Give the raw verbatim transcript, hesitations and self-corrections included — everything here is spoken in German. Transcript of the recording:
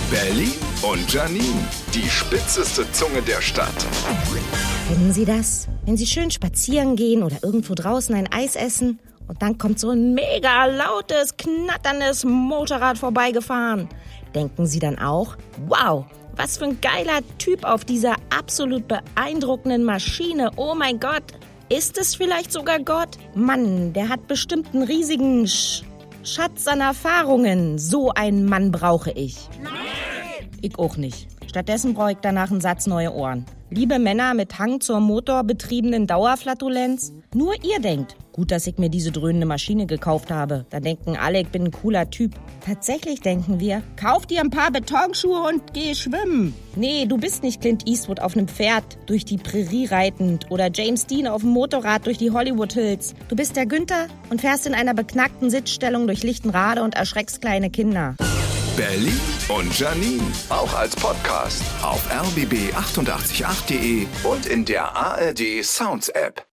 Berlin und Janine, die spitzeste Zunge der Stadt. Kennen Sie das? Wenn Sie schön spazieren gehen oder irgendwo draußen ein Eis essen und dann kommt so ein mega lautes, knatterndes Motorrad vorbeigefahren. Denken Sie dann auch, wow, was für ein geiler Typ auf dieser absolut beeindruckenden Maschine. Oh mein Gott, ist es vielleicht sogar Gott? Mann, der hat bestimmt einen riesigen Sch- Schatz an Erfahrungen. So einen Mann brauche ich. Nein! Ich auch nicht. Stattdessen brauche ich danach einen Satz neue Ohren. Liebe Männer mit Hang zur motorbetriebenen Dauerflatulenz, nur ihr denkt, gut, dass ich mir diese dröhnende Maschine gekauft habe. Da denken alle, ich bin ein cooler Typ. Tatsächlich denken wir, kauf dir ein paar Betonschuhe und geh schwimmen. Nee, du bist nicht Clint Eastwood auf einem Pferd durch die Prärie reitend oder James Dean auf dem Motorrad durch die Hollywood Hills. Du bist der Günther und fährst in einer beknackten Sitzstellung durch Lichtenrade und erschreckst kleine Kinder. Berlin und Janine, auch als Podcast auf r b b acht acht acht punkt d e und in der A R D Sounds App.